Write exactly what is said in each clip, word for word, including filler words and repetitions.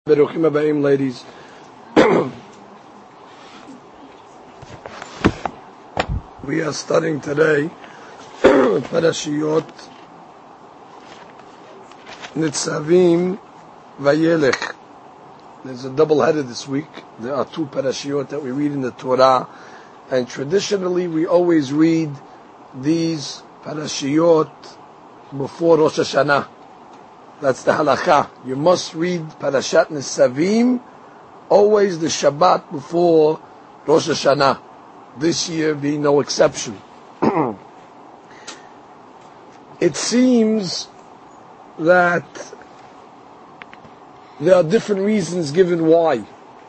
Beruchim Abayim, ladies. We are studying today Parashiyot Nitzavim Vayelech. There's a double header this week. There are two Parashiyot that we read in the Torah, and traditionally we always read these Parashiyot before Rosh Hashanah. That's the halakha. You must read Parashat Nitzavim always the Shabbat before Rosh Hashanah. This year being no exception. It seems that there are different reasons given why.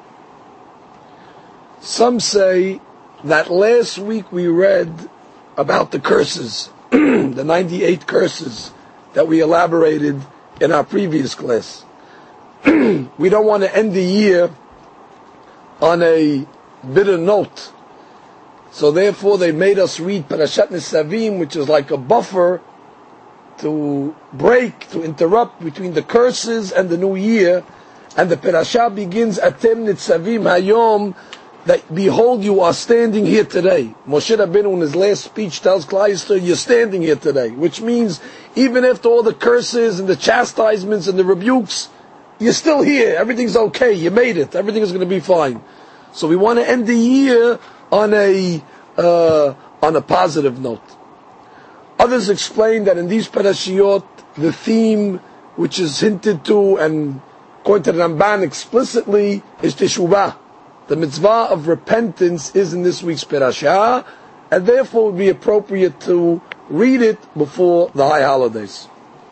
Some say that last week we read about the curses, the ninety-eight curses that we elaborated in our previous class. We don't want to end the year on a bitter note. So therefore they made us read Parashat Nitzavim, which is like a buffer to break, to interrupt between the curses and the new year. And the Parashah begins, Atem Nitzavim Hayom, that behold, you are standing here today. Moshe Rabbeinu in his last speech tells Klal Yisrael, you're standing here today, which means even after all the curses and the chastisements and the rebukes, you're still here. Everything's okay. You made it. Everything is going to be fine. So we want to end the year on a uh, on a positive note. Others explain that in these parashiyot, the theme which is hinted to and according to the Ramban explicitly is teshuvah. The mitzvah of repentance is in this week's parashah, and therefore it would be appropriate to read it before the high holidays.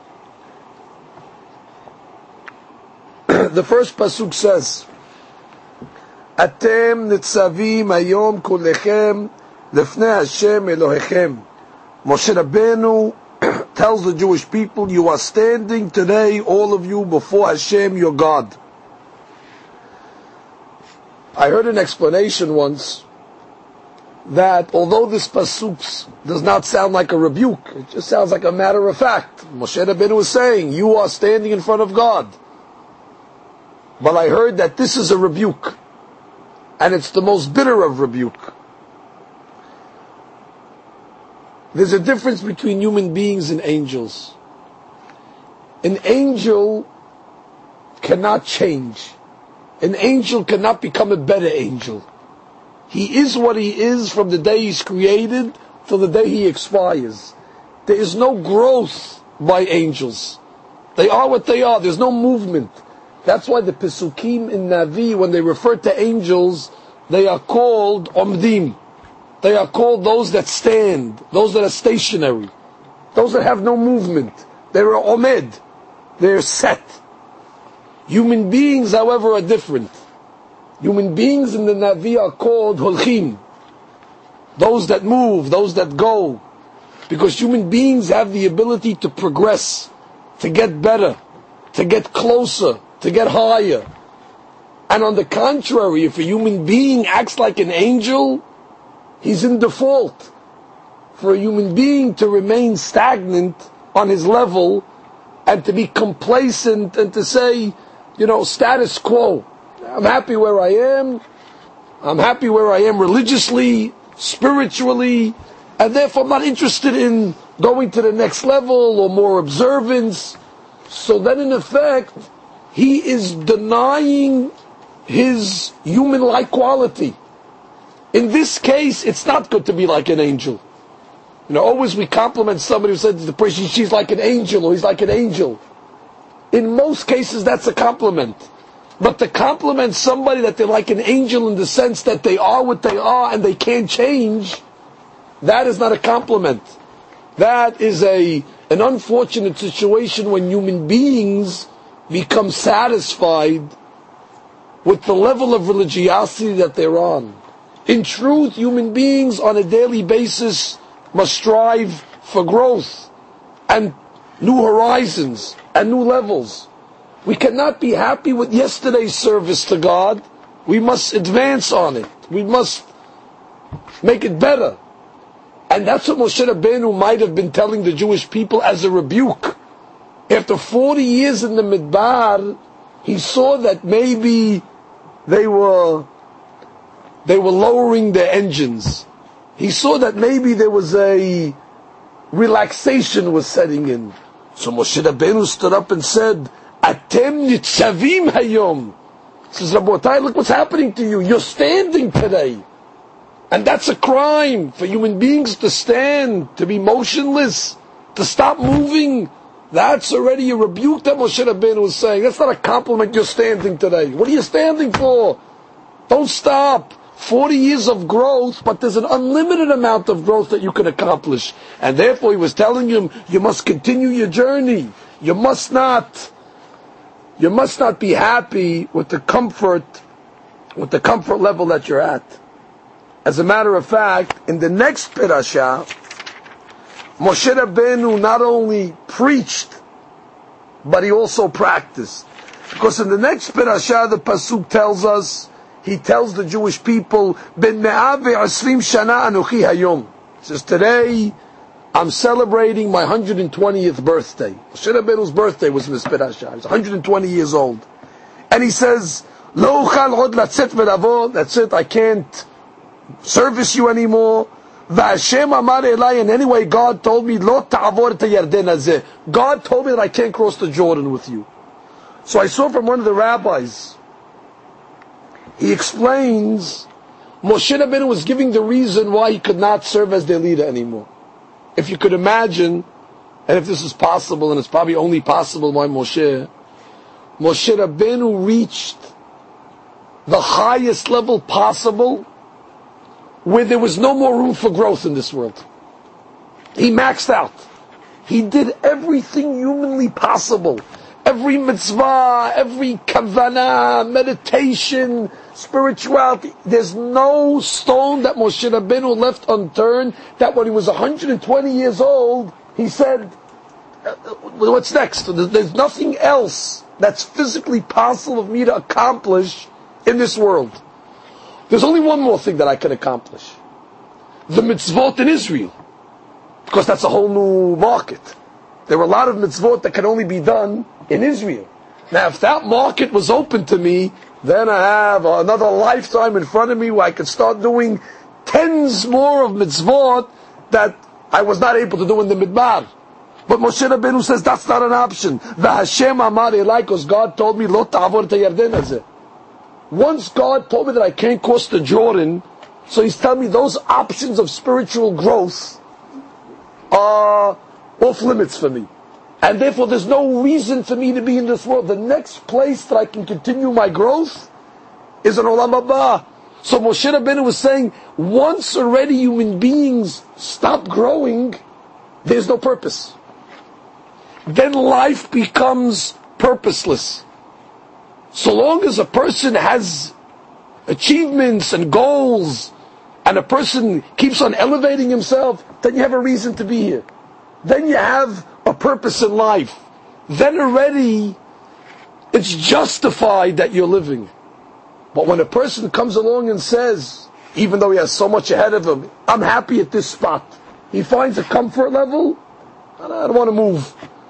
The first pasuk says, Atem nitzavim hayom kulechem lefnei Hashem Elohechem. Moshe Rabbeinu tells the Jewish people, you are standing today, all of you, before Hashem, your God. I heard an explanation once that although this pasuk does not sound like a rebuke, it just sounds like a matter of fact. Moshe Rabbeinu is saying, you are standing in front of God. But I heard that this is a rebuke, and it's the most bitter of rebuke. There's a difference between human beings and angels. An angel cannot change. An angel cannot become a better angel. He is what he is from the day he's created till the day he expires. There is no growth by angels. They are what they are. There's no movement. That's why the Pesukim in Navi, when they refer to angels, they are called Omdim. They are called those that stand, those that are stationary, those that have no movement. They're Omed. They're set. Human beings, however, are different. Human beings in the Navi are called Holchim, those that move, those that go, because human beings have the ability to progress, to get better, to get closer, to get higher. And on the contrary, if a human being acts like an angel, he's in default. For a human being to remain stagnant on his level and to be complacent and to say, you know, status quo. I'm happy where I am. I'm happy where I am religiously, spiritually, and therefore I'm not interested in going to the next level or more observance. So then in effect, he is denying his human-like quality. In this case, it's not good to be like an angel. You know, always we compliment somebody who says the person, she's like an angel or he's like an angel. In most cases, that's a compliment. But to compliment somebody that they're like an angel in the sense that they are what they are and they can't change, that is not a compliment. That is a an unfortunate situation when human beings become satisfied with the level of religiosity that they're on. In truth, human beings on a daily basis must strive for growth and new horizons and new levels. We cannot be happy with yesterday's service to God. We must advance on it. We must make it better. And that's what Moshe Rabbeinu might have been telling the Jewish people as a rebuke. After forty years in the Midbar, He saw that maybe they were they were lowering their engines. He saw that maybe there was a relaxation was setting in. So Moshe Rabbeinu stood up and said, Atem nitzavim hayom. He says, Rabotai, look what's happening to you. You're standing today. And that's a crime for human beings to stand, to be motionless, to stop moving. That's already a rebuke that Moshe Rabbeinu was saying. That's not a compliment, you're standing today. What are you standing for? Don't stop. forty years of growth, but there's an unlimited amount of growth that you can accomplish. And therefore he was telling him, you must continue your journey. You must not, you must not be happy with the comfort, with the comfort level that you're at. As a matter of fact, in the next parasha, Moshe Rabbeinu not only preached, but he also practiced. Because in the next parasha, the pasuk tells us, he tells the Jewish people, Ben me'ah ve'asrim shana anochi hayom. He says, today, I'm celebrating my one hundred twentieth birthday. Moshe Rabbeinu's birthday was in this parasha. He's one hundred twenty years old. And he says, Lo uchal od latzet ve'lavo, that's it, I can't service you anymore. V'Hashem amar elai, and anyway, God told me, Lo ta'avor et hayarden hazeh. God told me that I can't cross the Jordan with you. So I saw from one of the rabbis, he explains, Moshe Rabbeinu was giving the reason why he could not serve as their leader anymore. If you could imagine, and if this is possible, and it's probably only possible by Moshe, Moshe Rabbeinu reached the highest level possible, where there was no more room for growth in this world. He maxed out. He did everything humanly possible. Every mitzvah, every kavanah, meditation, spirituality. There's no stone that Moshe Rabbeinu left unturned, that when he was one hundred twenty years old, he said, what's next? There's nothing else that's physically possible of me to accomplish in this world. There's only one more thing that I can accomplish. The mitzvot in Israel. Because that's a whole new market. There were a lot of mitzvot that can only be done in Israel. Now, if that market was open to me, then I have another lifetime in front of me where I could start doing tens more of mitzvot that I was not able to do in the midbar. But Moshe Rabbeinu says that's not an option. V'Hashem amar elai, because God told me, Lo ta'avor et hayarden hazeh. Once God told me that I can't cross the Jordan, so He's telling me those options of spiritual growth are off limits for me. And therefore there's no reason for me to be in this world. The next place that I can continue my growth is in Olam Haba. So Moshe Rabbeinu was saying, once already human beings stop growing, there's no purpose. Then life becomes purposeless. So long as a person has achievements and goals, and a person keeps on elevating himself, then you have a reason to be here. Then you have a purpose in life. Then already it's justified that you're living. But when a person comes along and says, even though he has so much ahead of him, I'm happy at this spot, he finds a comfort level, I don't want to move.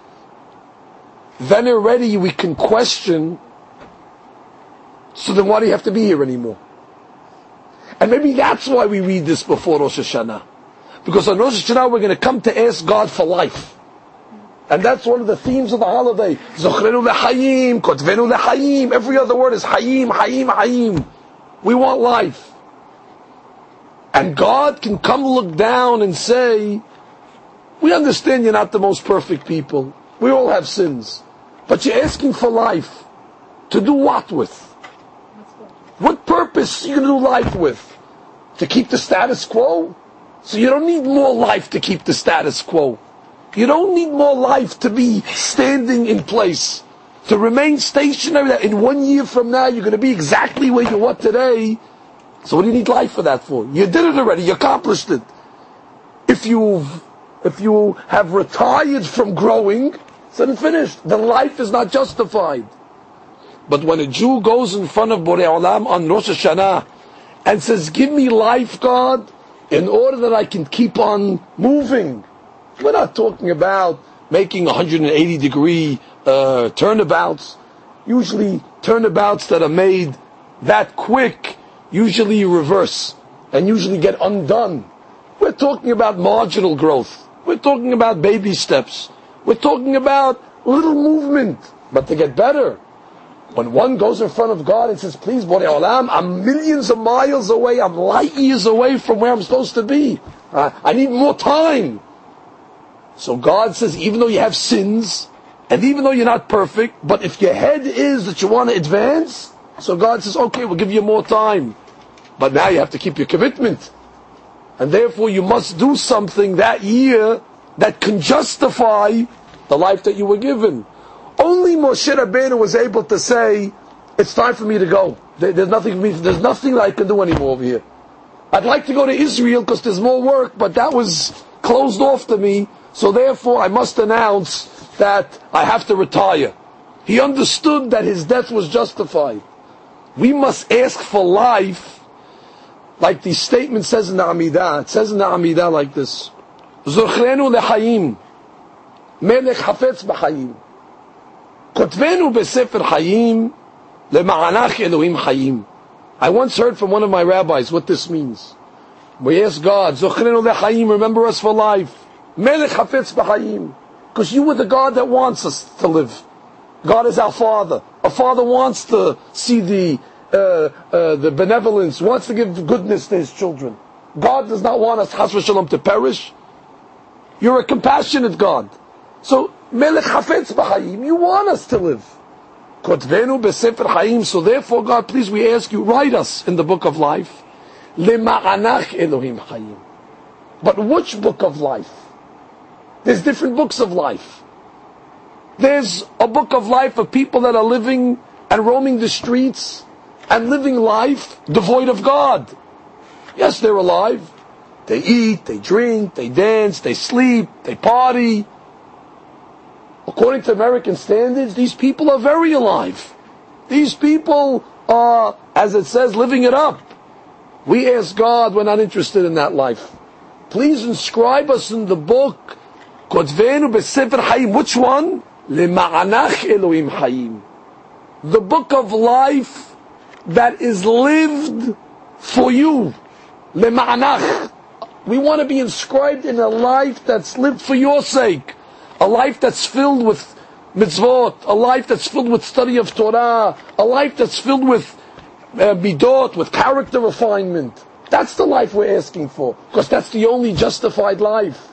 Then already we can question, so then why do you have to be here anymore? And maybe that's why we read this before Rosh Hashanah. Because on Rosh Hashanah we're going to come to ask God for life. And that's one of the themes of the holiday. Zochrenu lechayim, kotvenu lechayim. Every other word is hayim, hayim, hayim. We want life. And God can come look down and say, we understand you're not the most perfect people. We all have sins. But you're asking for life. To do what with? What purpose are you going to do life with? To keep the status quo? So you don't need more life to keep the status quo. You don't need more life to be standing in place. To remain stationary, that in one year from now you're going to be exactly where you are today. So what do you need life for that for? You did it already, you accomplished it. If you if you have retired from growing, it's unfinished. The life is not justified. But when a Jew goes in front of Borei Olam on Rosh Hashanah and says, give me life, God, in order that I can keep on moving. We're not talking about making one hundred eighty degree uh, turnabouts. usually turnabouts that are made that quick, usually reverse and usually get undone. We're talking about marginal growth. We're talking about baby steps. We're talking about little movement, but to get better. When one goes in front of God and says, please, Borei Olam, I'm millions of miles away, I'm light years away from where I'm supposed to be. Uh, I need more time. So God says, even though you have sins, and even though you're not perfect, but if your head is that you want to advance, so God says, okay, we'll give you more time. But now you have to keep your commitment. And therefore you must do something that year that can justify the life that you were given. Only Moshe Rabbeinu was able to say, it's time for me to go. There's nothing for me, there's nothing that I can do anymore over here. I'd like to go to Israel because there's more work, but that was closed off to me, so therefore I must announce that I have to retire. He understood that his death was justified. We must ask for life, like the statement says in the Amidah. It says in the Amidah like this: Zochrenu lechayim, melech hafetz b'chayim, kotvenu b'sefer chayim, lema'anach Elohim chayim. I once heard from one of my rabbis what this means. We ask God, Zochrenu lechayim, remember us for life, melech hafetz b'chayim, because you were the God that wants us to live. God is our Father. A father wants to see the uh, uh, the benevolence, wants to give goodness to his children. God does not want us, chas v'shalom, to perish. You're a compassionate God. So, melech hafetz b'chayim, you want us to live. Kotvenu b'sefer chayim. So therefore, God, please, we ask you, write us in the book of life. Lema'anach Elohim chayim. But which book of life? There's different books of life. There's a book of life of people that are living and roaming the streets and living life devoid of God. Yes, they're alive. They eat, they drink, they dance, they sleep, they party. According to American standards, these people are very alive. These people are, as it says, living it up. We ask God, we're not interested in that life. Please inscribe us in the book, Kotvenu b'sefer Hayim. Which one? Lema'anach Elohim Hayim. The book of life that is lived for you. Lema'anach. We want to be inscribed in a life that's lived for your sake. A life that's filled with mitzvot. A life that's filled with study of Torah. A life that's filled with uh, midot, with character refinement. That's the life we're asking for. Because that's the only justified life.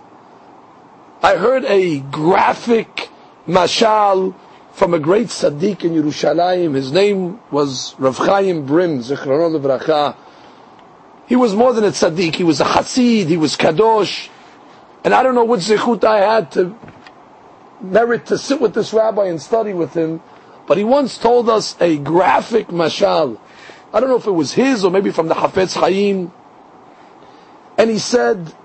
I heard a graphic mashal from a great tzaddik in Yerushalayim. His name was Rav Chaim Brim, Zichrono Livracha. He was more than a tzaddik. He was a Hasid. He was kadosh. And I don't know what zichut I had to merit to sit with this rabbi and study with him. But he once told us a graphic mashal. I don't know if it was his or maybe from the Hafetz Chaim. And he said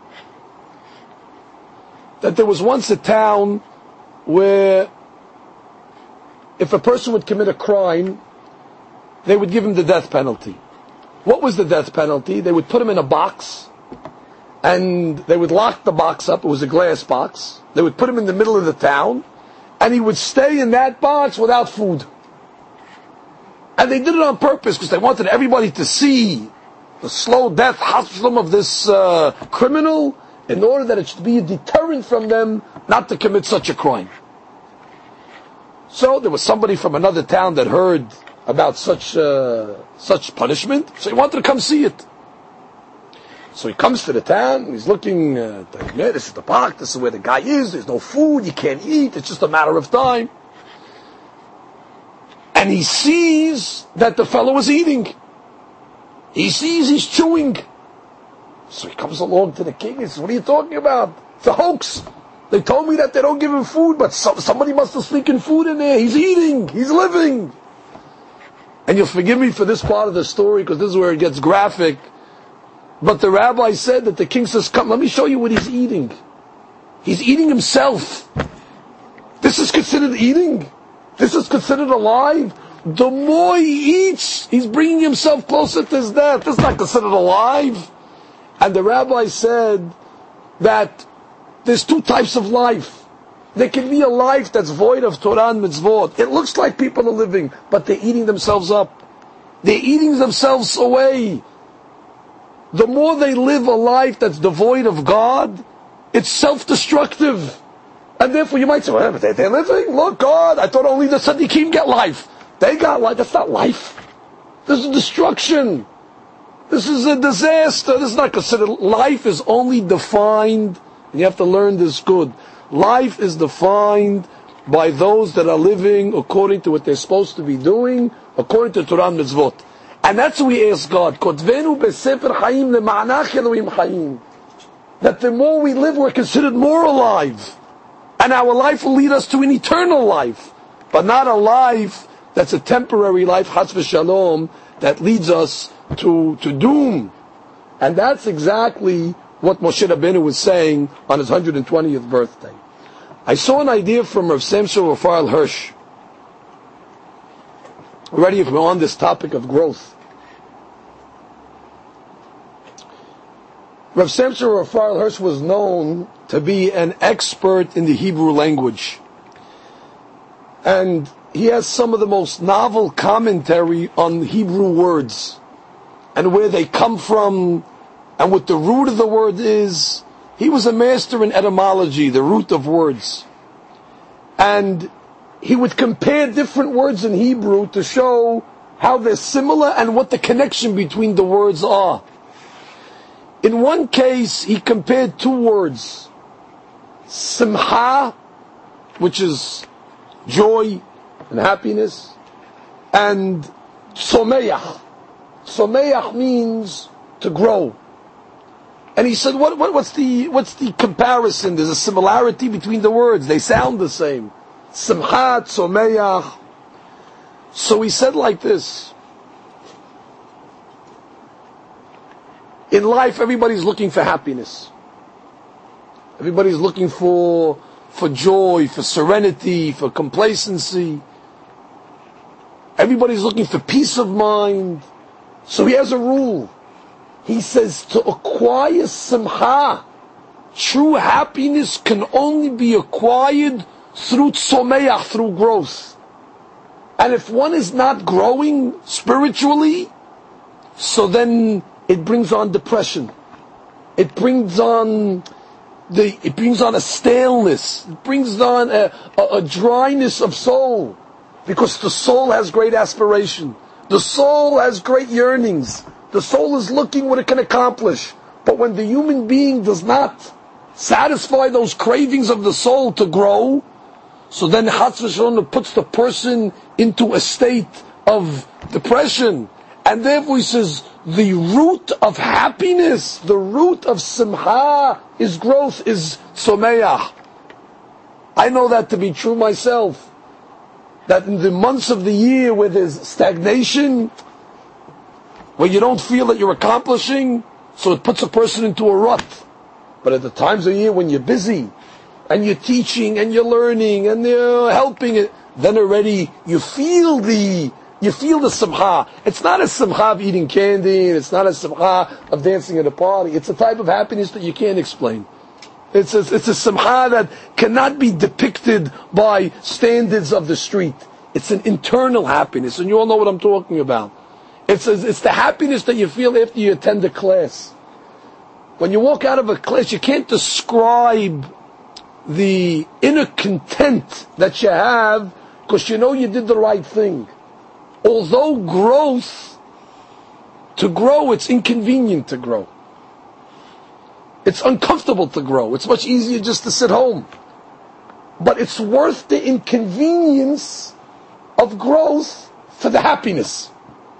that there was once a town where if a person would commit a crime, they would give him the death penalty. What was the death penalty? They would put him in a box, and they would lock the box up. It was a glass box. They would put him in the middle of the town, and he would stay in that box without food. And they did it on purpose because they wanted everybody to see the slow death hospital of this uh, criminal, in order that it should be a deterrent from them not to commit such a crime. So there was somebody from another town that heard about such uh, such punishment, so he wanted to come see it. So he comes to the town, and he's looking, uh, yeah, this is the park, this is where the guy is, there's no food, you can't eat, it's just a matter of time. And he sees that the fellow is eating. He sees he's chewing. So he comes along to the king and says, what are you talking about? It's a hoax. They told me that they don't give him food, but some, somebody must have sneaking food in there. He's eating. He's living. And you'll forgive me for this part of the story because this is where it gets graphic. But the rabbi said that the king says, come, let me show you what he's eating. He's eating himself. This is considered eating. This is considered alive. The more he eats, he's bringing himself closer to his death. This is not considered alive. And the rabbi said that there's two types of life. There can be a life that's void of Torah and mitzvot. It looks like people are living, but they're eating themselves up. They're eating themselves away. The more they live a life that's devoid of God, it's self-destructive. And therefore you might say, well, they're living, look, God, I thought only the tzaddikim get life. They got life. That's not life. This is destruction. This is a disaster. This is not considered. Life is only defined, and you have to learn this good. Life is defined by those that are living according to what they're supposed to be doing, according to Torah and mitzvot. And that's what we ask God. Kotvenu besefer hayim lema'anach Elohim hayim. That the more we live, we're considered more alive. And our life will lead us to an eternal life. But not a life that's a temporary life, chas v'shalom, that leads us to, to doom. And that's exactly what Moshe Rabbeinu was saying on his one hundred twentieth birthday. I saw an idea from Rav Samson Raphael Hirsch. Already, if we're on this topic of growth. Rav Samson Raphael Hirsch was known to be an expert in the Hebrew language. And he has some of the most novel commentary on Hebrew words and where they come from and what the root of the word is. He was a master in etymology, the root of words. And he would compare different words in Hebrew to show how they're similar and what the connection between the words are. In one case, he compared two words. Simcha, which is joy and happiness, and someach. Someach means to grow. And he said, what, what, what's the what's the comparison? There's a similarity between the words. They sound the same. Simcha, someach. So he said like this. In life, everybody's looking for happiness. Everybody's looking for for joy, for serenity, for complacency. Everybody's looking for peace of mind. So he has a rule. He says to acquire simcha, true happiness can only be acquired through tzomeach, through growth. And if one is not growing spiritually, so then it brings on depression. It brings on the. It brings on a staleness. It brings on a, a, a dryness of soul, because the soul has great aspiration. The soul has great yearnings. The soul is looking what it can accomplish. But when the human being does not satisfy those cravings of the soul to grow, so then Chas v'Shalom puts the person into a state of depression. And therefore he says, the root of happiness, the root of simcha is growth, is someach. I know that to be true myself. That in the months of the year where there's stagnation, where you don't feel that you're accomplishing, so it puts a person into a rut. But at the times of year when you're busy, and you're teaching, and you're learning, and you're helping it, then already you feel the You feel the simcha. It's not a simcha of eating candy, and it's not a simcha of dancing at a party. It's a type of happiness that you can't explain. It's a, it's a simcha that cannot be depicted by standards of the street. It's an internal happiness, and you all know what I'm talking about. It's, a, it's the happiness that you feel after you attend a class. When you walk out of a class, you can't describe the inner content that you have, because you know you did the right thing. Although growth, to grow, it's inconvenient to grow. It's uncomfortable to grow. It's much easier just to sit home. But it's worth the inconvenience of growth for the happiness.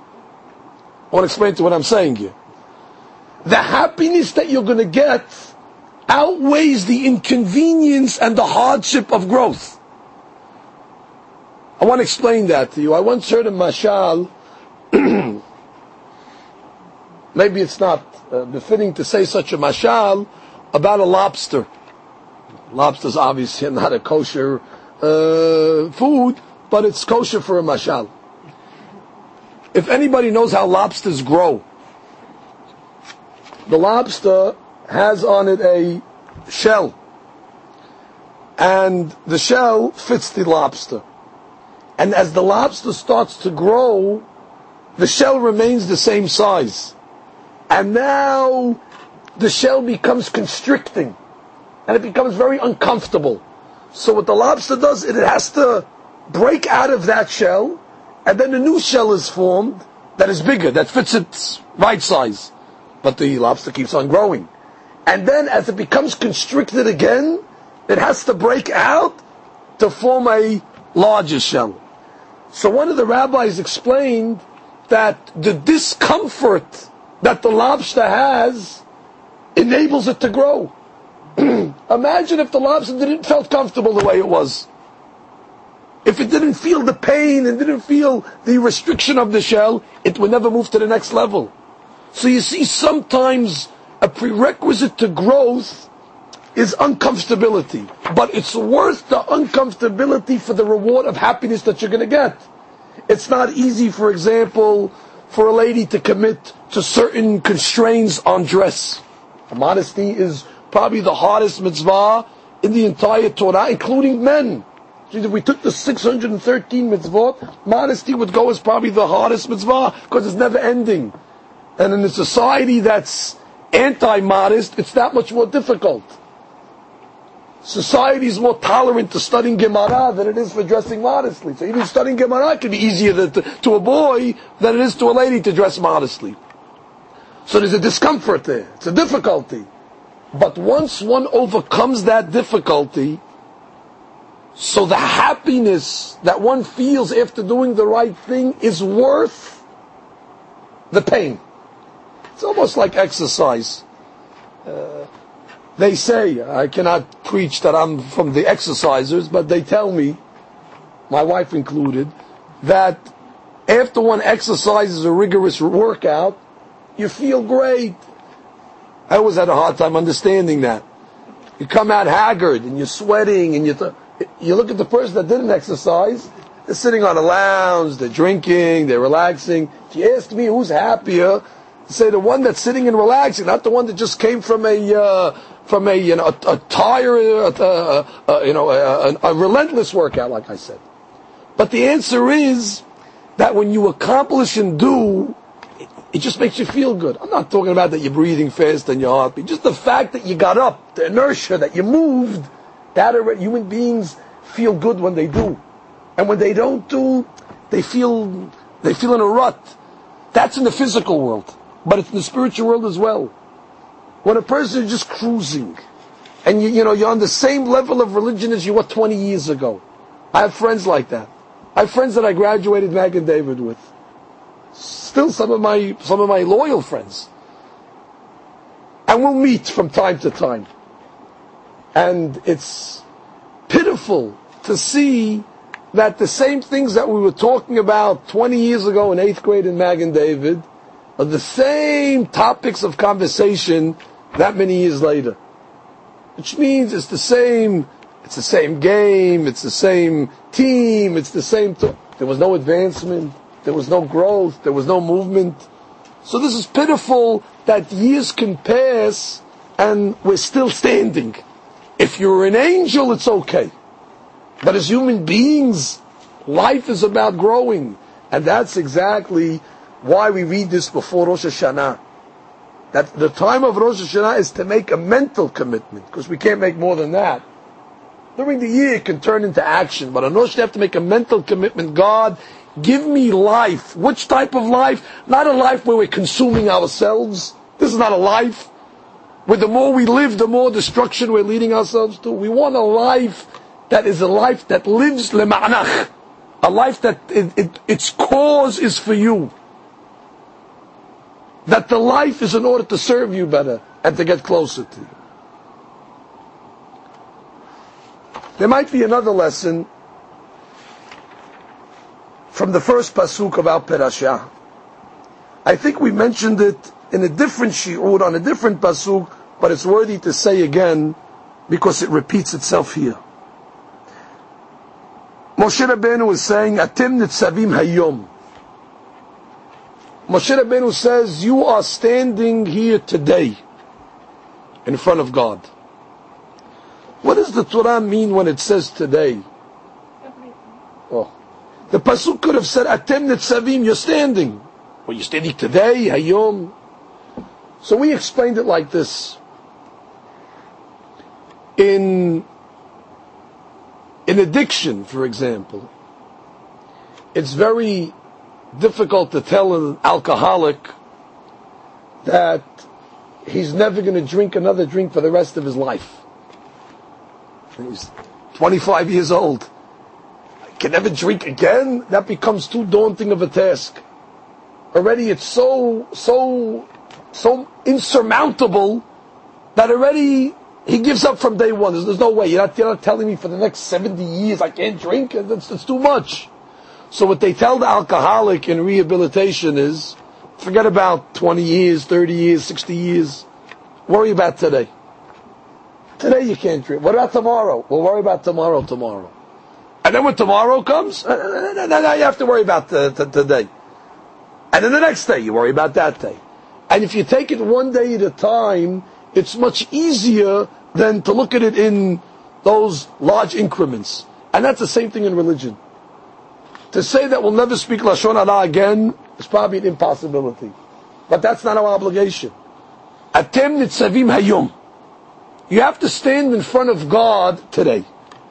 I want to explain to what I'm saying here. The happiness that you're going to get outweighs the inconvenience and the hardship of growth. I want to explain that to you. I once heard a mashal, maybe it's not uh, befitting to say such a mashal, about a lobster. Lobster's obviously not a kosher uh, food, but it's kosher for a mashal. If anybody knows how lobsters grow, the lobster has on it a shell. and the shell fits the lobster. And as the lobster starts to grow, the shell remains the same size. And now the shell becomes constricting, and it becomes very uncomfortable. So what the lobster does, it has to break out of that shell, and then a new shell is formed that is bigger, that fits its right size. But the lobster keeps on growing. And then as it becomes constricted again, it has to break out to form a larger shell. So one of the rabbis explained that the discomfort that the lobster has enables it to grow. Imagine if the lobster didn't felt comfortable the way it was. If it didn't feel the pain and didn't feel the restriction of the shell, it would never move to the next level. So you see, sometimes a prerequisite to growth is uncomfortability. But it's worth the uncomfortability for the reward of happiness that you're going to get. It's not easy, for example, for a lady to commit to certain constraints on dress. Modesty is probably the hardest mitzvah in the entire Torah, including men. If we took the six hundred thirteen mitzvot, modesty would go as probably the hardest mitzvah, because it's never ending. And in a society that's anti-modest, it's that much more difficult. Society is more tolerant to studying Gemara than it is for dressing modestly. So even studying Gemara can be easier to, to, to a boy than it is to a lady to dress modestly. So there's a discomfort there. It's a difficulty. But once one overcomes that difficulty, so the happiness that one feels after doing the right thing is worth the pain. It's almost like exercise. Uh, they say, I cannot preach that I'm from the exercisers, but they tell me, my wife included, that after one exercises a rigorous workout, you feel great. I always had a hard time understanding that. You come out haggard and you're sweating and you th- you look at the person that didn't exercise, they're sitting on a lounge, they're drinking, they're relaxing. If you ask me who's happier, say the one that's sitting and relaxing, not the one that just came from a uh, from a you know a, a tire, uh, uh, uh, you know a, a, a relentless workout, like I said. But the answer is that when you accomplish and do, it, it just makes you feel good. I'm not talking about that you're breathing fast and your heartbeat. Just the fact that you got up, the inertia that you moved. That already, human beings feel good when they do, and when they don't do, they feel they feel in a rut. That's in the physical world, but it's in the spiritual world as well. When a person is just cruising, and you you know you're on the same level of religion as you were twenty years ago. I have friends like that. I have friends that I graduated Magen David with. Still, some of my some of my loyal friends, and we'll meet from time to time. And it's pitiful to see that the same things that we were talking about twenty years ago in eighth grade in Magen David are the same topics of conversation that many years later. Which means it's the same, it's the same game, it's the same team, it's the same... T- there was no advancement, there was no growth, there was no movement. So this is pitiful that years can pass and we're still standing. If you're an angel, it's okay. But as human beings, life is about growing. And that's exactly why we read this before Rosh Hashanah. That the time of Rosh Hashanah is to make a mental commitment, because we can't make more than that. During the year it can turn into action, but on Rosh Hashanah you have to make a mental commitment. God, give me life. Which type of life? Not a life where we're consuming ourselves. This is not a life where the more we live, the more destruction we're leading ourselves to. We want a life that is a life that lives lema'anach, a life that it, it, its cause is for you. That the life is in order to serve you better and to get closer to you. There might be another lesson from the first pasuk of our parasha. I think we mentioned it in a different shi'ur, on a different pasuk, but it's worthy to say again because it repeats itself here. Moshe Rabbeinu is saying, Atem nitzavim hayom. Moshe Rabbeinu says, you are standing here today in front of God. What does the Torah mean when it says today? Oh. The Pasuk could have said, Atem Nitzavim, you're standing. Well, you're standing today, Hayom. So we explained it like this. In, in addiction, for example, it's very difficult to tell an alcoholic that he's never going to drink another drink for the rest of his life. He's twenty-five years old. Can never drink again? That becomes too daunting of a task. Already it's so, so, so insurmountable that already he gives up from day one. There's, there's no way. You're not, you're not telling me for the next seventy years I can't drink? That's, that's too much. So what they tell the alcoholic in rehabilitation is, forget about twenty years, thirty years, sixty years. Worry about today. Today you can't drink. What about tomorrow? We'll worry about tomorrow, tomorrow. And then when tomorrow comes, now you have to worry about the, the, today. And then the next day, you worry about that day. And if you take it one day at a time, it's much easier than to look at it in those large increments. And that's the same thing in religion. To say that we'll never speak Lashon Hara again is probably an impossibility. But that's not our obligation. Atem nitzavim hayom. You have to stand in front of God today.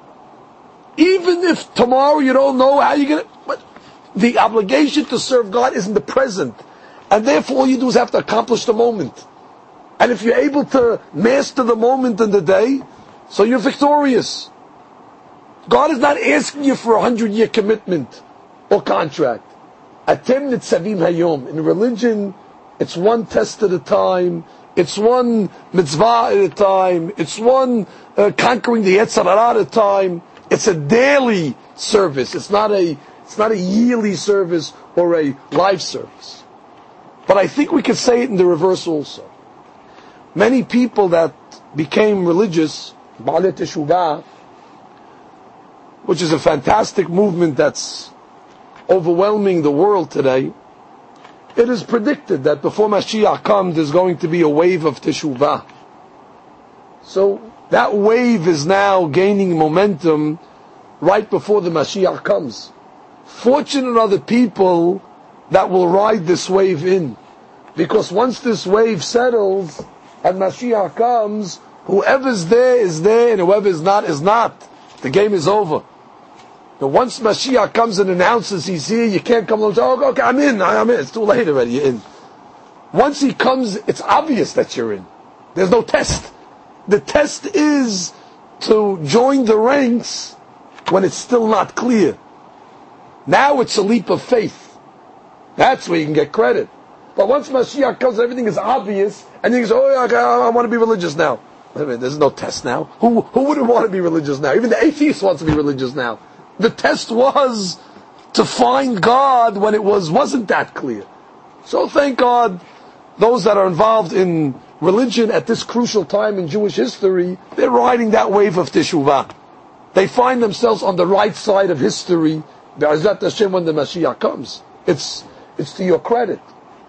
Even if tomorrow you don't know how you're going to... But the obligation to serve God is in the present. And therefore all you do is have to accomplish the moment. And if you're able to master the moment in the day, so you're victorious. God is not asking you for a hundred-year commitment or contract. Atem nitzavim hayom. In religion, it's one test at a time. It's one mitzvah at a time. It's one uh, conquering the Yetzer Hara at a time. It's a daily service. It's not a it's not a yearly service or a life service. But I think we could say it in the reverse also. Many people that became religious, Ba'alei Teshuvah, which is a fantastic movement that's overwhelming the world today, it is predicted that before Mashiach comes, there's going to be a wave of Teshuvah. So that wave is now gaining momentum right before the Mashiach comes. Fortunate are the people that will ride this wave in. Because once this wave settles and Mashiach comes, whoever's there is there and whoever is not is not. The game is over. But once Mashiach comes and announces he's here, you can't come along and say, oh, okay, I'm in, I'm in. It's too late already, you're in. Once he comes, it's obvious that you're in. There's no test. The test is to join the ranks when it's still not clear. Now it's a leap of faith. That's where you can get credit. But once Mashiach comes, everything is obvious, and you can say, oh yeah, okay, I want to be religious now. I mean, there's no test now. Who, who wouldn't want to be religious now? Even the atheist wants to be religious now. The test was to find God when it was, wasn't that clear. So thank God, those that are involved in religion at this crucial time in Jewish history, they're riding that wave of Teshuvah. They find themselves on the right side of history, Be'ezrat Hashem, when the Mashiach comes. It's, it's to your credit.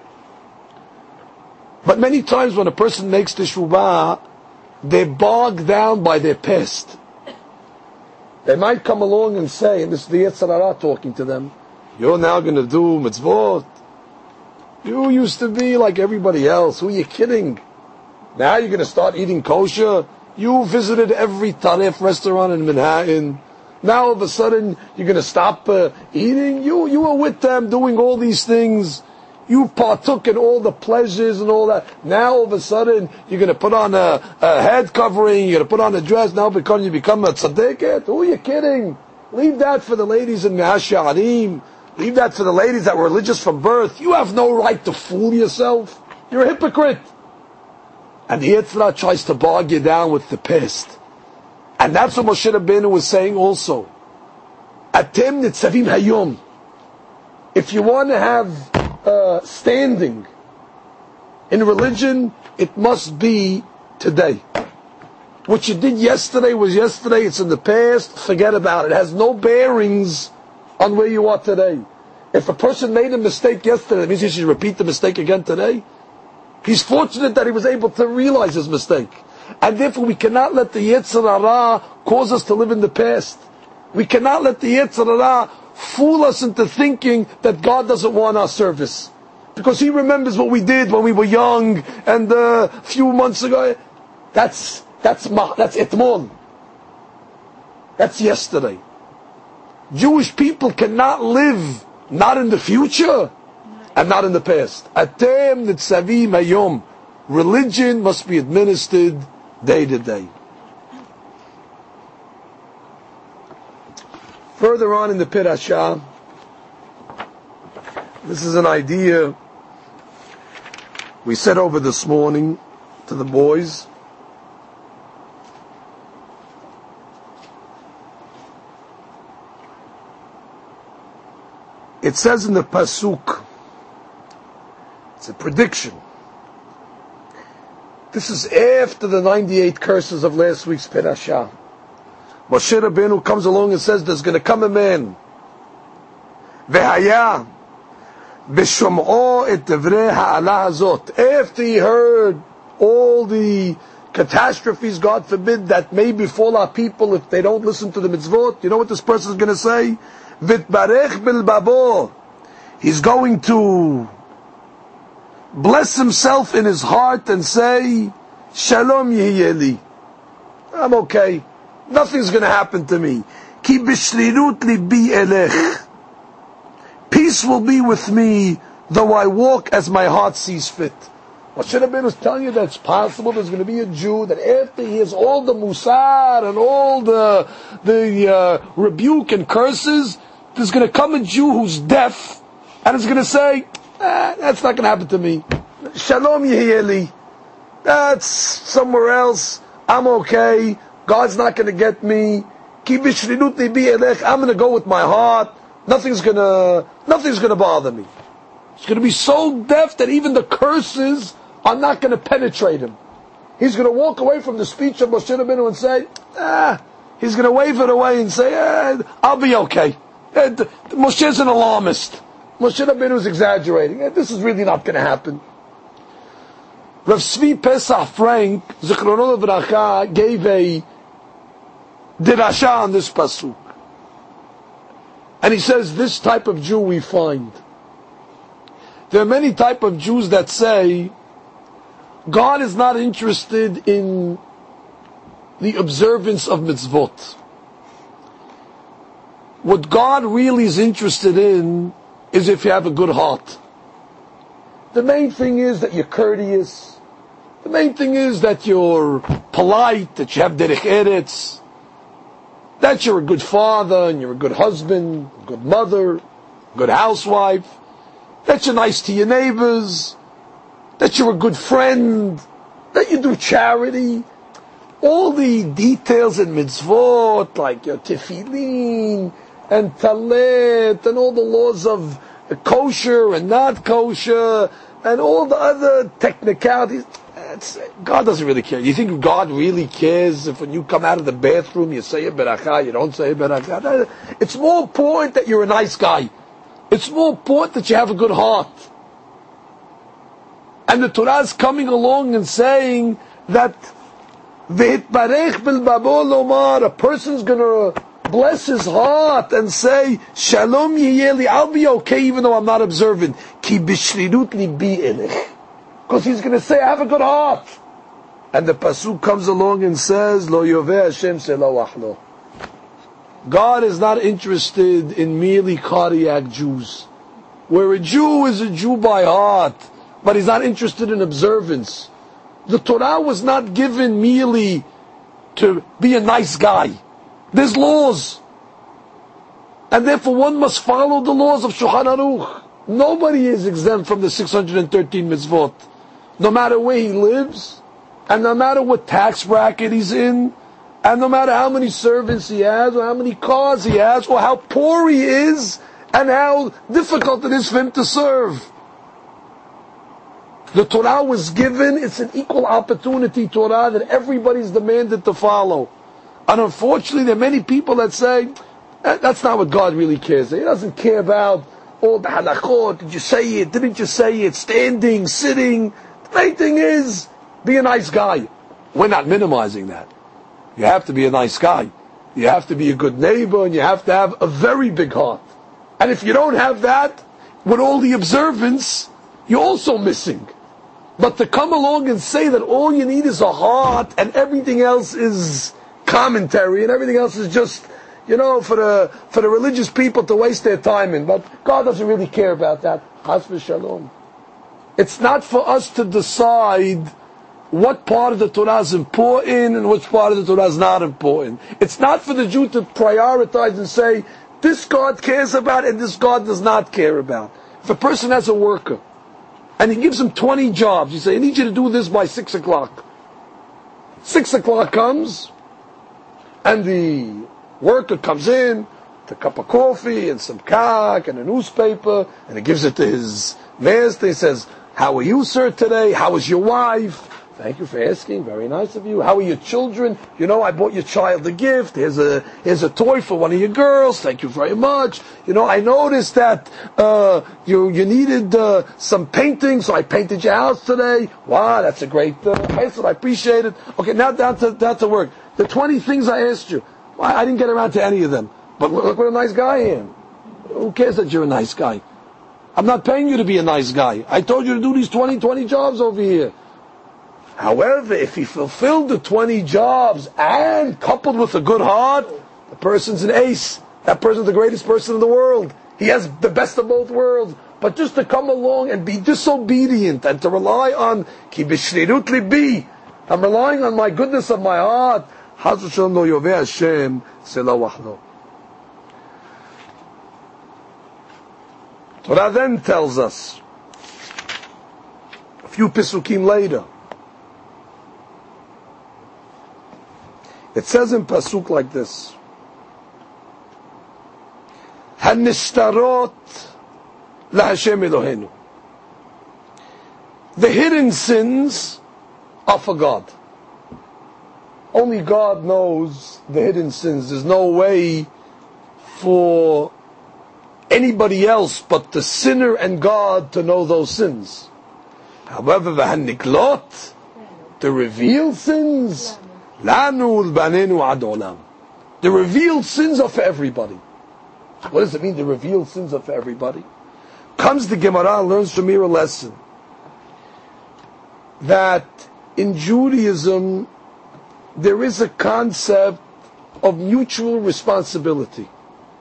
But many times when a person makes Teshuvah, they're bogged down by their past. They might come along and say, and this is the Yetzer Hara talking to them, you're now going to do mitzvot. You used to be like everybody else. Who are you kidding? Now you're going to start eating kosher. You visited every Taref restaurant in Manhattan. Now all of a sudden you're going to stop uh, eating. You you were with them doing all these things. You partook in all the pleasures and all that. Now all of a sudden you're going to put on a, a head covering. You're going to put on a dress. Now because you become a tzaddiket. Who are you kidding? Leave that for the ladies in Me'ah She'arim. Leave that for the ladies that were religious from birth. You have no right to fool yourself. You're a hypocrite. And the Yetzer Hara tries to bog you down with the past. And that's what Moshe Rabbeinu was saying also. Atem nitzavim hayom. If you want to have uh, standing in religion, it must be today. What you did yesterday was yesterday. It's in the past. Forget about it. It has no bearings on where you are today. If a person made a mistake yesterday, that means he should repeat the mistake again today. He's fortunate that he was able to realize his mistake. And therefore we cannot let the Yetzer Hara cause us to live in the past. We cannot let the Yetzer Hara fool us into thinking that God doesn't want our service. Because He remembers what we did when we were young and uh, a few months ago. That's, that's, that's etmol. That's yesterday. Jewish people cannot live not in the future and not in the past. Atem nitzavim hayom. Religion must be administered day to day. Further on in the Pirashah, this is an idea we said over this morning to the boys. It says in the Pasuk, it's a prediction. This is after the ninety-eight curses of last week's Pirashah. Moshe Rabbeinu comes along and says, there's going to come a man. V'haya b'shom'o et devrei ha'ala hazot. After he heard all the catastrophes, God forbid, that may befall our people if they don't listen to the mitzvot, you know what this person is going to say? V'tbarech bilbabo. He's going to bless himself in his heart and say, Shalom yehiyeli. I'm okay. Nothing's going to happen to me. Ki b'shrirut libi elech. Peace will be with me, though I walk as my heart sees fit. Moshe Rabbeinu is telling you that it's possible there's going to be a Jew that after he has all the musar and all the the uh, rebuke and curses, there's going to come a Jew who's deaf and is going to say, eh, that's not going to happen to me. Shalom yehiyeli. That's somewhere else. I'm okay. God's not going to get me. Ki b'shrirut libi elech. I'm going to go with my heart. Nothing's going to nothing's going to bother me. He's going to be so deaf that even the curses are not going to penetrate him. He's going to walk away from the speech of Moshe Rabbeinu and say, ah, he's going to wave it away and say, eh, I'll be okay. Eh, Moshe is an alarmist. Moshe Rabbeinu is exaggerating. Eh, this is really not going to happen. Rav Tzvi Pesach Frank, Zichrono Levracha, gave a dirasha on this pasuk. And he says, this type of Jew we find. There are many type of Jews that say, God is not interested in the observance of mitzvot. What God really is interested in is if you have a good heart. The main thing is that you're courteous. The main thing is that you're polite, that you have derech eretz, that you're a good father and you're a good husband, a good mother, good housewife, that you're nice to your neighbors, that you're a good friend, that you do charity. All the details in mitzvot, like your tefillin and talit, and all the laws of kosher and not kosher, and all the other technicalities. It's, God doesn't really care. You think God really cares if when you come out of the bathroom you say a beracha, you don't say a beracha? It's more important that you're a nice guy. It's more important that you have a good heart. And the Torah is coming along and saying that v'hitbarech bilbabo lomar, a person's going to bless his heart and say, Shalom yehiyeli, I'll be okay even though I'm not observant. Ki b'shrirut libi elech. Because he's going to say, I have a good heart. And the pasuk comes along and says, Lo yoveh Hashem selo achlo. God is not interested in merely cardiac Jews. Where a Jew is a Jew by heart, but he's not interested in observance. The Torah was not given merely to be a nice guy. There's laws. And therefore one must follow the laws of Shulchan Aruch. Nobody is exempt from the six hundred thirteen mitzvot. No matter where he lives, and no matter what tax bracket he's in, and no matter how many servants he has, or how many cars he has, or how poor he is, and how difficult it is for him to serve. The Torah was given, it's an equal opportunity Torah that everybody's demanded to follow. And unfortunately, there are many people that say, that's not what God really cares. He doesn't care about all the halachot. Did you say it? Didn't you say it? Standing, sitting. The main thing is, be a nice guy. We're not minimizing that. You have to be a nice guy. You have to be a good neighbor, and you have to have a very big heart. And if you don't have that, with all the observance, you're also missing. But to come along and say that all you need is a heart and everything else is commentary and everything else is just, you know, for the for the religious people to waste their time in. But God doesn't really care about that. Chas v'shalom. It's not for us to decide what part of the Torah is important and which part of the Torah is not important. It's not for the Jew to prioritize and say, this God cares about and this God does not care about. If a person has a worker, and he gives him twenty jobs, he says, I need you to do this by six o'clock. Six o'clock comes, and the worker comes in, with a cup of coffee, and some kak, and a newspaper, and he gives it to his master. He says, how are you, sir, today? How is your wife? Thank you for asking. Very nice of you. How are your children? You know, I bought your child a gift. Here's a here's a toy for one of your girls. Thank you very much. You know, I noticed that uh, you you needed uh, some painting, so I painted your house today. Wow, that's a great uh, answer. I appreciate it. Okay, now down to down to work. The twenty things I asked you, I, I didn't get around to any of them. But look what a nice guy I am. Who cares that you're a nice guy? I'm not paying you to be a nice guy. I told you to do these twenty, twenty jobs over here. However, if he fulfilled the twenty jobs and coupled with a good heart, the person's an ace. That person's the greatest person in the world. He has the best of both worlds. But just to come along and be disobedient and to rely on ki b'shrirut libi, I'm relying on my goodness of my heart. Chas v'shalom lo yoveh Hashem sela wahdo. Torah then tells us a few pisukim later. It says in pasuk like this: "Hanistarot laHashem Eloheinu." The hidden sins are for God. Only God knows the hidden sins. There's no way for anybody else but the sinner and God to know those sins. However, v'haniklot, the revealed sins, lanu l'banenu ad olam. The revealed sins are for everybody. What does it mean, the revealed sins are for everybody? Comes the Gemara, learns from here a lesson that in Judaism there is a concept of mutual responsibility.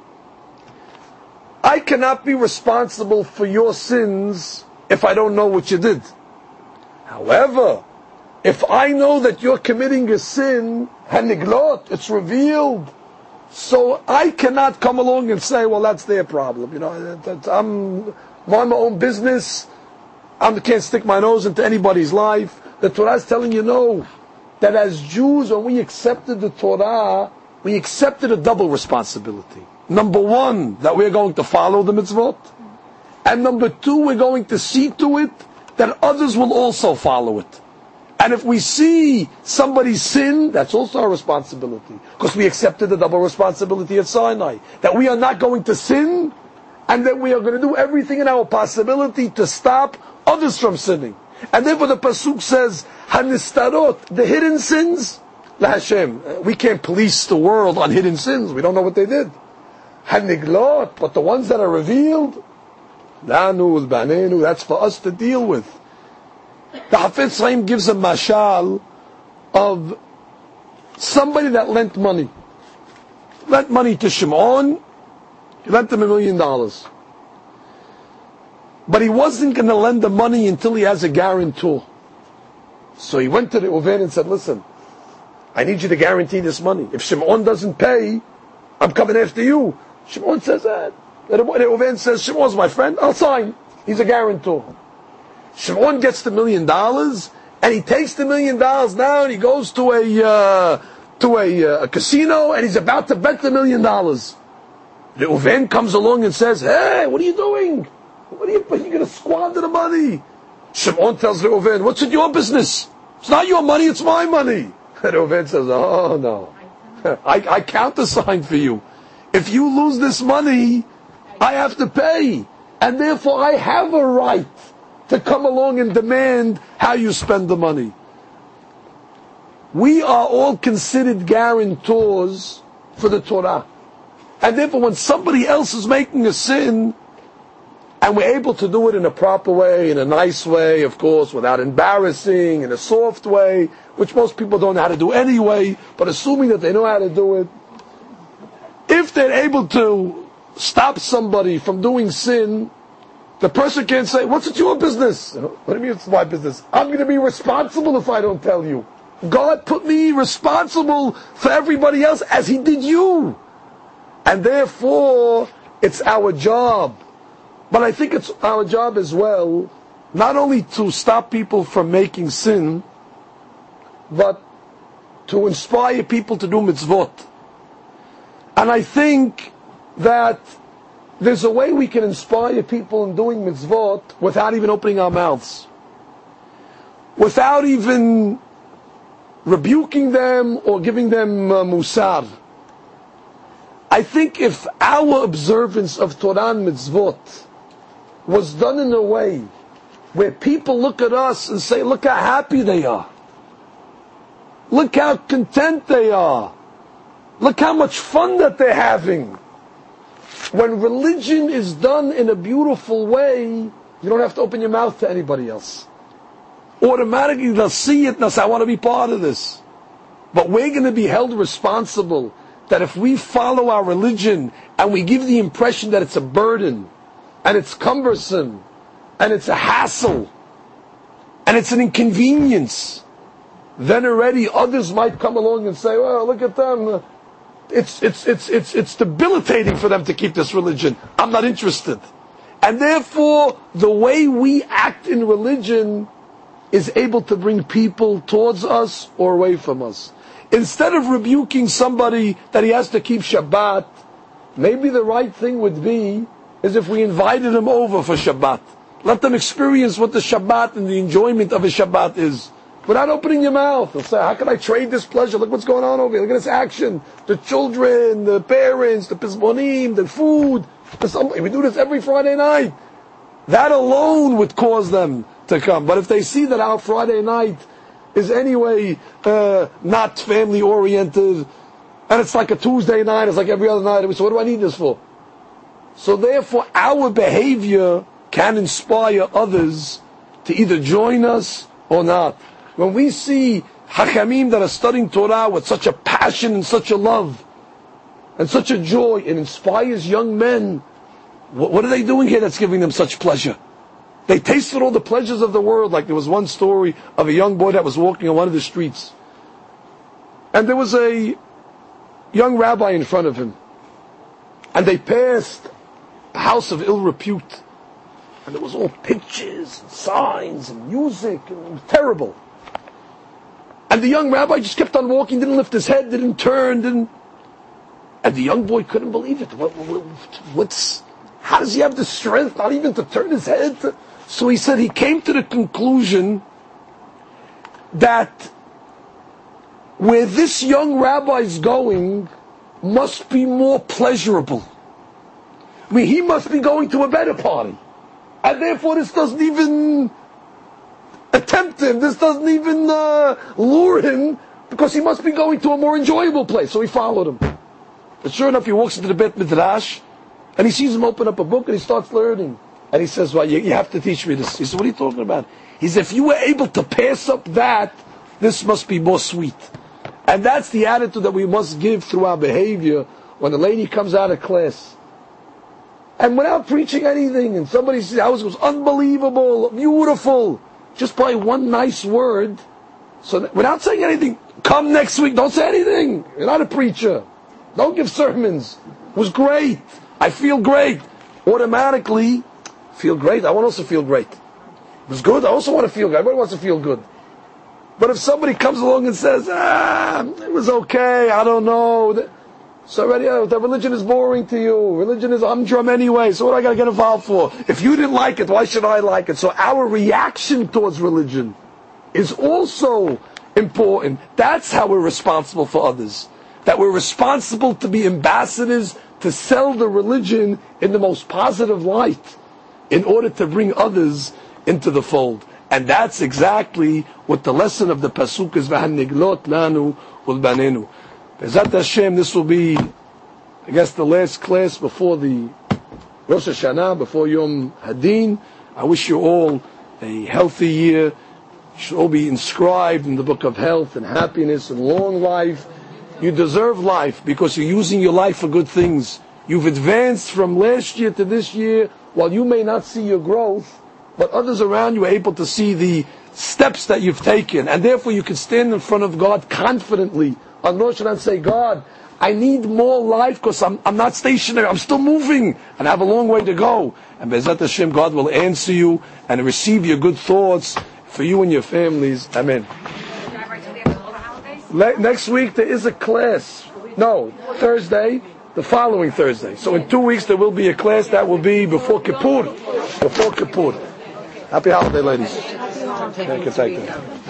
I cannot be responsible for your sins if I don't know what you did. However, if I know that you're committing a sin, haniglot, it's revealed, so I cannot come along and say, well, that's their problem. You know, that, I'm mind my own business. I can't stick my nose into anybody's life. The Torah is telling you, no, that as Jews, when we accepted the Torah, we accepted a double responsibility. Number one, that we're going to follow the mitzvot. And number two, we're going to see to it that others will also follow it. And if we see somebody sin, that's also our responsibility. Because we accepted the double responsibility at Sinai. That we are not going to sin, and that we are going to do everything in our possibility to stop others from sinning. And therefore the Pasuk says, Hanistarot, the hidden sins, La Hashem. We can't police the world on hidden sins. We don't know what they did. Haniglot, but the ones that are revealed, Lanu l'banenu, that's for us to deal with. The Hafetz Chaim gives a mashal of somebody that lent money. Lent money to Shimon, he lent him a million dollars. But he wasn't going to lend the money until he has a guarantor. So he went to the Reuven and said, listen, I need you to guarantee this money. If Shimon doesn't pay, I'm coming after you. Shimon says that. The Reuven says, Shimon's my friend, I'll sign. He's a guarantor. Shimon gets the million dollars, and he takes the million dollars now, and he goes to a uh, to a, uh, a casino, and he's about to bet the million dollars. Reuven comes along and says, hey, what are you doing? What are you, are you going to squander the money? Shimon tells Reuven, what's it your business? It's not your money, it's my money. Reuven says, oh no, I, I countersign for you. If you lose this money, I have to pay. And therefore I have a right to come along and demand how you spend the money. we are all considered guarantors for the Torah. And therefore when somebody else is making a sin, and we're able to do it in a proper way, in a nice way, of course, without embarrassing, in a soft way, which most people don't know how to do anyway, but assuming that they know how to do it, if they're able to stop somebody from doing sin, the person can't say, what's it your business? What do you mean it's my business? I'm going to be responsible if I don't tell you. God put me responsible for everybody else as He did you. And therefore, it's our job. But I think it's our job as well, not only to stop people from making sin, but to inspire people to do mitzvot. And I think that there's a way we can inspire people in doing mitzvot without even opening our mouths. Without even rebuking them or giving them uh, musar. I think if our observance of Torah and mitzvot was done in a way where people look at us and say, look how happy they are. Look how content they are. Look how much fun that they're having. When religion is done in a beautiful way, you don't have to open your mouth to anybody else. Automatically they'll see it and they'll say, I want to be part of this. But we're going to be held responsible that if we follow our religion and we give the impression that it's a burden, and it's cumbersome, and it's a hassle, and it's an inconvenience, then already others might come along and say, well, look at them. It's, it's, it's, it's, it's debilitating for them to keep this religion. I'm not interested. And therefore, the way we act in religion is able to bring people towards us or away from us. Instead of rebuking somebody that he has to keep Shabbat, maybe the right thing would be is if we invited them over for Shabbat. Let them experience what the Shabbat and the enjoyment of a Shabbat is. Without opening your mouth. They'll say, how can I trade this pleasure? Look what's going on over here. Look at this action. The children, the parents, the pizbonim, the food. We do this every Friday night. That alone would cause them to come. But if they see that our Friday night is anyway uh, not family oriented, and it's like a Tuesday night, it's like every other night, so what do I need this for? So therefore, our behavior can inspire others to either join us or not. When we see Hachamim that are studying Torah with such a passion and such a love and such a joy, it inspires young men. What, what are they doing here that's giving them such pleasure? They tasted all the pleasures of the world. Like there was one story of a young boy that was walking on one of the streets, and there was a young rabbi in front of him, and they passed a house of ill repute, and there was all pictures and signs and music, and it was terrible. And the young rabbi just kept on walking, didn't lift his head, didn't turn, didn't. And the young boy couldn't believe it. What, what, what's? How does he have the strength not even to turn his head? So he said he came to the conclusion that where this young rabbi is going must be more pleasurable. I mean, he must be going to a better party. And therefore this doesn't even tempt him, this doesn't even uh, lure him, because he must be going to a more enjoyable place. So he followed him. But sure enough, he walks into the Beit Midrash, and he sees him open up a book, and he starts learning. And he says, well, you, you have to teach me this. He said, what are you talking about? He said, if you were able to pass up that, this must be more sweet. And that's the attitude that we must give through our behavior when the lady comes out of class. And without preaching anything, and somebody says, "House was unbelievable, beautiful," just by one nice word. So that, without saying anything, come next week, don't say anything. You're not a preacher. Don't give sermons. It was great. I feel great. Automatically, feel great. I want to also feel great. It was good. I also want to feel good. Everybody wants to feel good. But if somebody comes along and says, ah, it was okay, I don't know. So already, uh, that religion is boring to you. Religion is humdrum anyway, so what do I got to get involved for? If you didn't like it, why should I like it? So our reaction towards religion is also important. That's how we're responsible for others. That we're responsible to be ambassadors to sell the religion in the most positive light in order to bring others into the fold. And that's exactly what the lesson of the Pasuk is, V'haniglot lanu ulbanenu. Be'ezat Hashem, this will be, I guess, the last class before the Rosh Hashanah, before Yom Hadin. I wish you all a healthy year. You should all be inscribed in the book of health and happiness and long life. You deserve life because you're using your life for good things. You've advanced from last year to this year. While you may not see your growth, but others around you are able to see the steps that you've taken. And therefore you can stand in front of God confidently on Rosh Hashanah and say, God, I need more life because I'm, I'm not stationary. I'm still moving and I have a long way to go. And Be'ezat Hashem, God will answer you and receive your good thoughts for you and your families. Amen. Le- next week there is a class. No, Thursday, the following Thursday. So in two weeks there will be a class that will be before Kippur. Before Kippur. Happy holiday, ladies. Thank you.